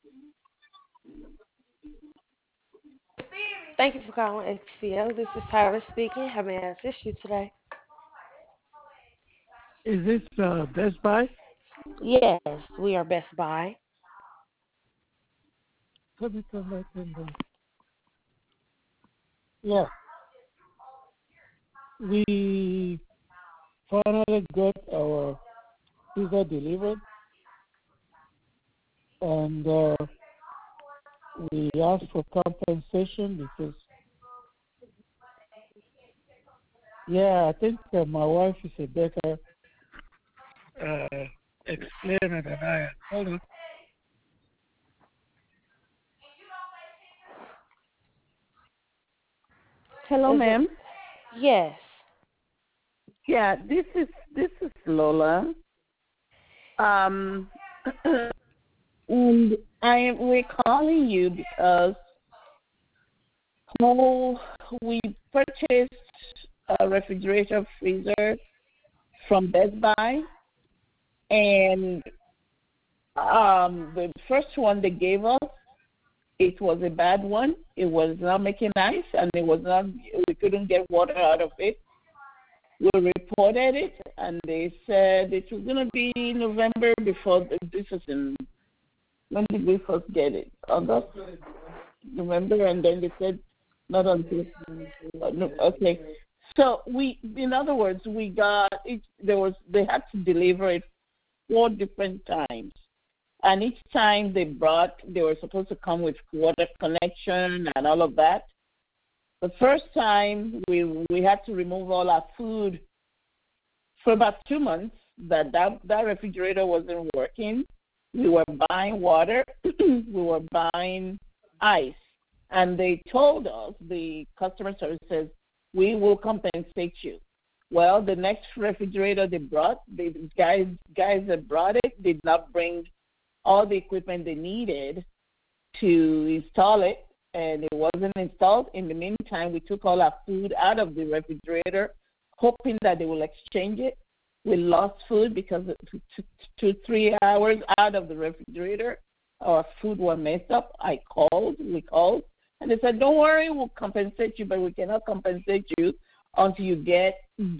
Thank you for calling XPO. This is Tyler speaking. How may I assist you today? Is this Best Buy? Yes, we are Best Buy. Let me come back in there. Yeah, we finally got our pizza delivered, and we asked for compensation because, yeah, I think my wife is a better uh, explainer than I am. Hold on. Hello, Is it? ma'am. Yes. Yeah, this is Lola. Um, and we're calling you because oh, we purchased a refrigerator freezer from Best Buy, and the first one they gave us, it was a bad one. It was not making ice, and it was not. We couldn't get water out of it. We reported it, and they said it was going to be November before this was in. When did we first get it? August, November, and then they said not until. No, okay, so in other words, we got it. They had to deliver it 4 different times, and each time they were supposed to come with water connection and all of that. The first time we had to remove all our food for about 2 months. That refrigerator wasn't working. We were buying water, we were buying ice, and they told us, the customer service says, we will compensate you. Well, the next refrigerator they brought, the guys that brought it did not bring all the equipment they needed to install it, and it wasn't installed. In the meantime, we took all our food out of the refrigerator, hoping that they will exchange it. We lost food because 2-3 hours out of the refrigerator, our food was messed up. We called, and they said, "Don't worry, we'll compensate you, but we cannot compensate you until you get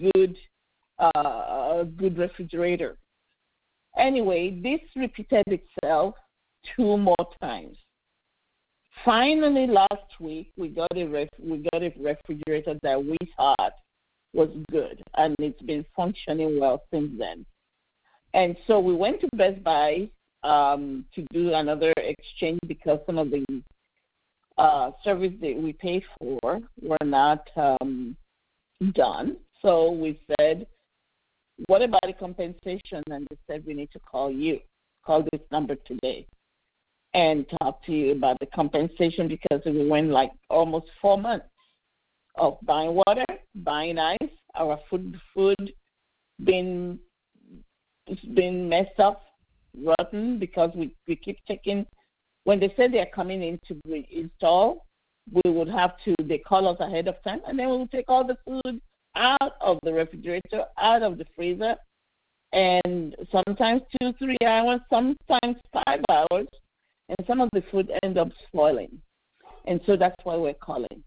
good refrigerator." Anyway, this repeated itself 2 more times. Finally, last week we got a refrigerator that we thought was good, and it's been functioning well since then. And so we went to Best Buy to do another exchange because some of the service that we paid for were not done. So we said, "What about the compensation?" And they said, "We need to call this number today and talk to you about the compensation because we went like almost 4 months of buying water, buying ice, our food being it's been messed up, rotten because we keep taking when they say they're coming in to install, they call us ahead of time, and then we will take all the food out of the refrigerator, out of the freezer, and sometimes 2-3 hours, sometimes 5 hours, and some of the food end up spoiling. And so that's why we're calling.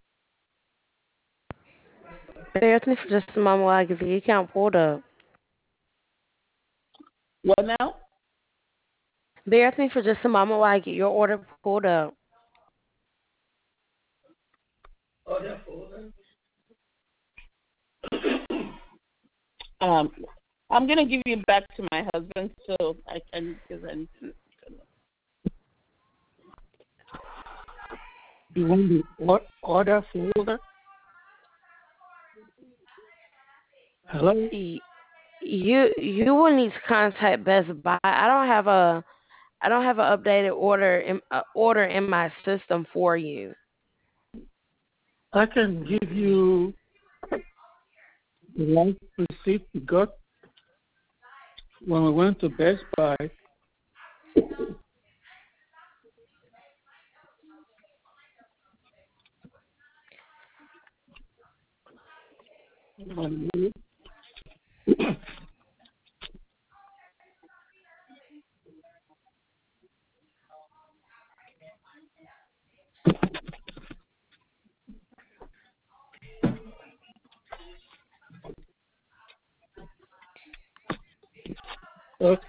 Bear with me for just a moment while I get the account pulled up. What now? Bear with me for just a moment while I get your order pulled up. Um, I'm gonna give you back to my husband so I can because I You want the order folder? Hello? You will need to contact Best Buy. I don't have an updated order in my system for you. I can give you the last receipt we got when we went to Best Buy. One minute. Okay.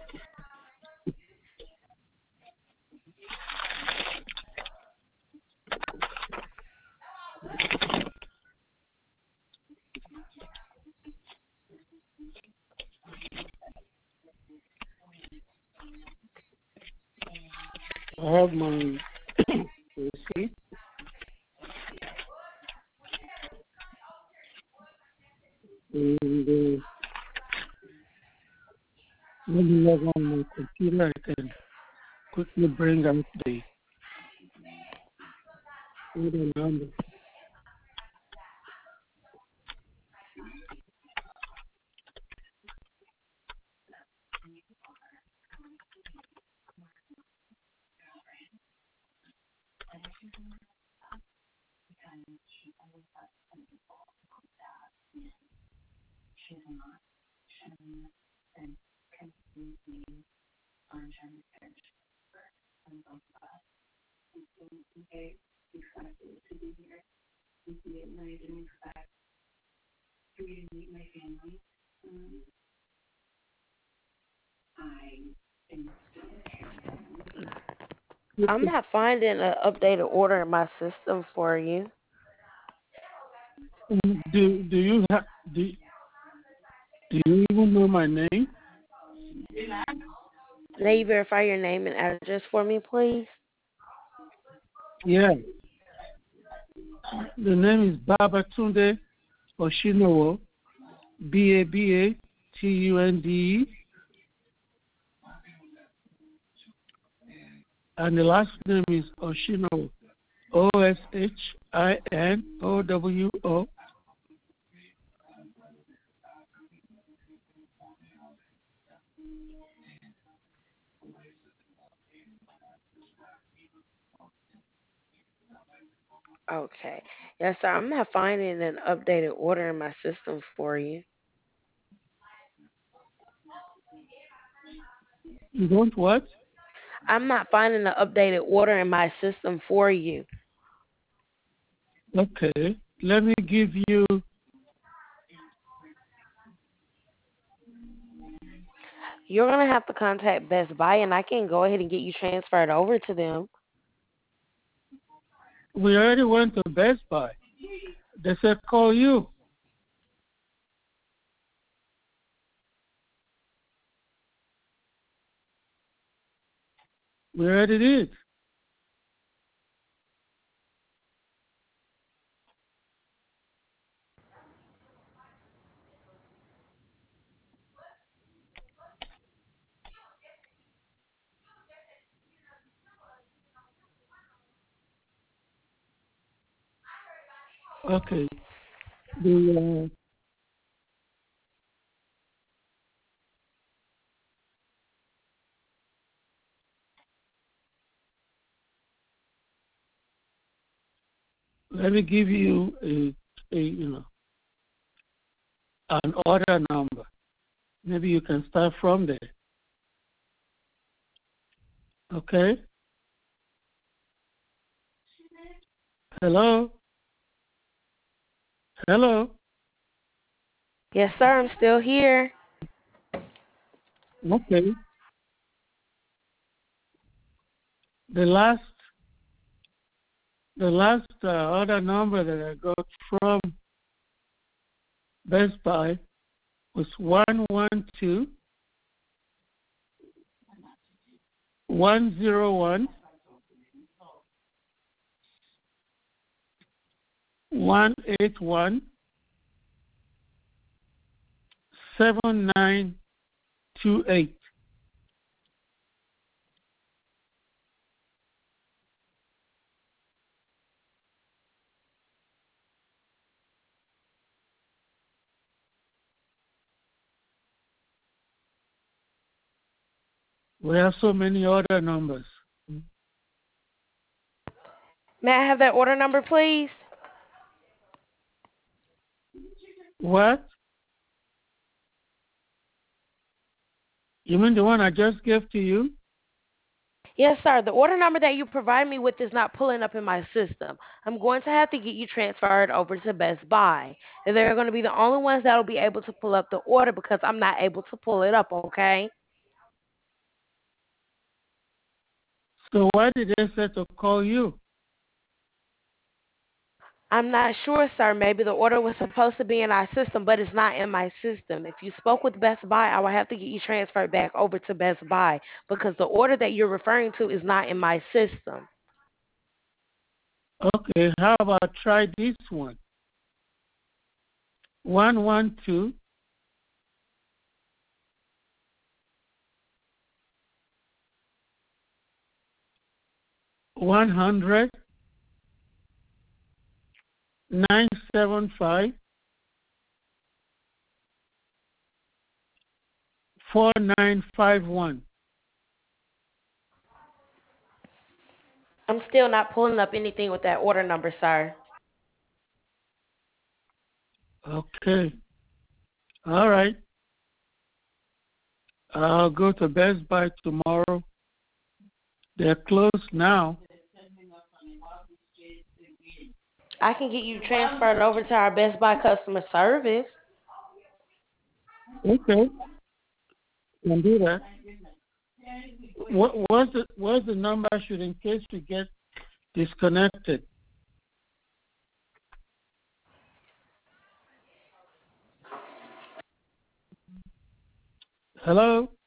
I have my receipt. And when you log on my computer, I can quickly bring out the order number. I'm not finding an updated order in my system for you. Do you have do you even know my name? May you verify your name and address for me, please? Yeah. The name is Babatunde Oshinowo, Babatunde, and the last name is Oshinowo, Oshinowo. Okay. Yes, sir. I'm not finding an updated order in my system for you. You don't what? I'm not finding an updated order in my system for you. Okay. Let me give you. You're going to have to contact Best Buy, and I can go ahead and get you transferred over to them. We already went to Best Buy. They said call you. We already did. Okay. The let me give you a an order number. Maybe you can start from there. Okay. Hello. Hello. Yes, sir. I'm still here. Okay. The last order number that I got from Best Buy was 112 101 181 7928. We have so many order numbers. May I have that order number, please? What? You mean the one I just gave to you? Yes, sir. The order number that you provide me with is not pulling up in my system. I'm going to have to get you transferred over to Best Buy. And they're going to be the only ones that will be able to pull up the order because I'm not able to pull it up, okay? So why did they say to call you? I'm not sure, sir. Maybe the order was supposed to be in our system, but it's not in my system. If you spoke with Best Buy, I will have to get you transferred back over to Best Buy because the order that you're referring to is not in my system. Okay, how about try this one? 112 100 975 4951. I'm still not pulling up anything with that order number, sir. Okay. All right. I'll go to Best Buy tomorrow. They're closed now. I can get you transferred over to our Best Buy customer service. Okay. Can do that. What's the number should in case we get disconnected? Hello?